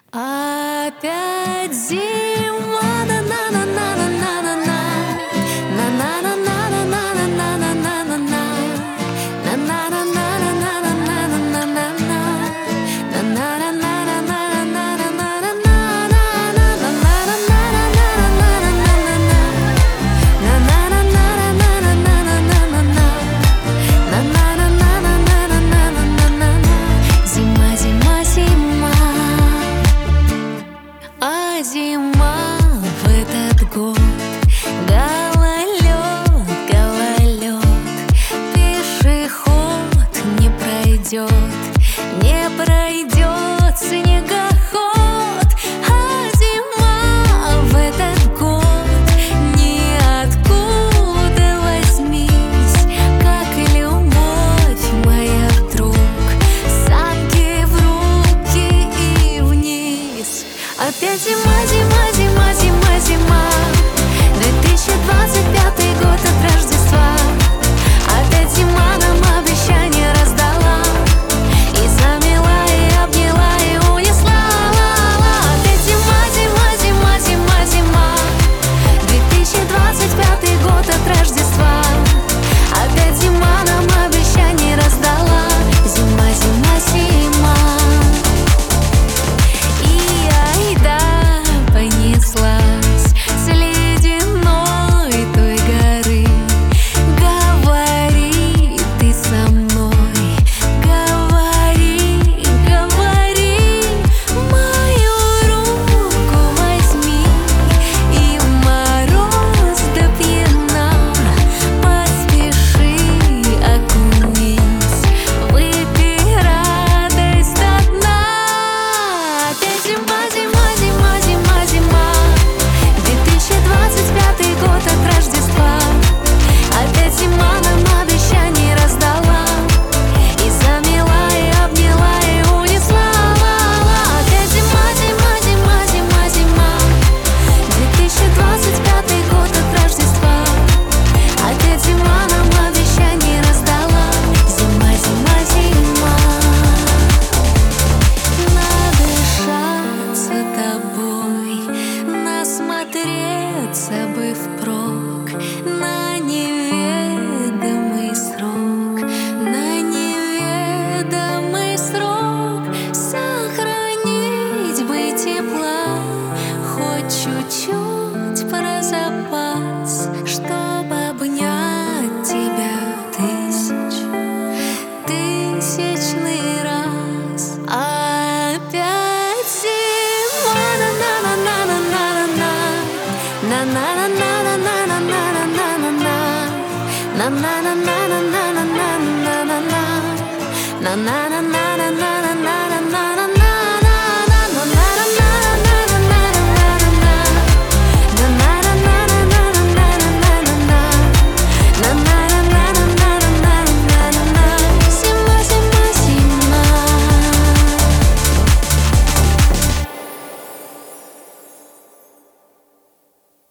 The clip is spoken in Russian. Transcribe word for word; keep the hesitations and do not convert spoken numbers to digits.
Опять зима, на-на-на-на-на-на-на-на, на-на-на-на-на-на-на-на-на, зима, зима, зима. А зима в этот год гололед, гололед, пешеход не пройдет, не пройдет снегоход. А зима в этот год ниоткуда возьмись, как любовь моя вдруг санки в руки и вниз. Опять зима, зима, зима, зима, зима. две тысячи двадцать пятый год от Рождества. Опять зима нам обещание раздала и замела, и обняла, и унесла. Опять зима, зима, зима, зима, зима. две тысячи двадцать пятый год от Рождества. Опять зима нам обещание раздала. Зима, зима, зима. И айда понеслась с ледяной той горы. Говори ты со мной, говори, говори. Мою руку возьми и в мороз до пьяна поспеши, окунись, выпей радость до дна. Опять зима, зима, зима, зима, зима. две тысячи двадцать пятый год от Рождества. Опять зима нам обещание раздала и замела, и обняла, и унесла. Опять зима, зима, зима, зима, зима. две тысячи двадцать пятый год от Рождества. Опять зима нам обещание раздала. Зима, зима, зима. Надышаться тобой, насмотреться бы впрок на неведомый срок, на неведомый срок. Сохранить бы тепла хоть чуть-чуть про запас, чтоб обнять тебя тысяч, тысячный раз. Опять зима, на-на-на-на-на-на-на, на-на-на-на-на-на-на-на-на, на-на-на-на-на-на-на-на-на, на-на-на-на-на-на-на.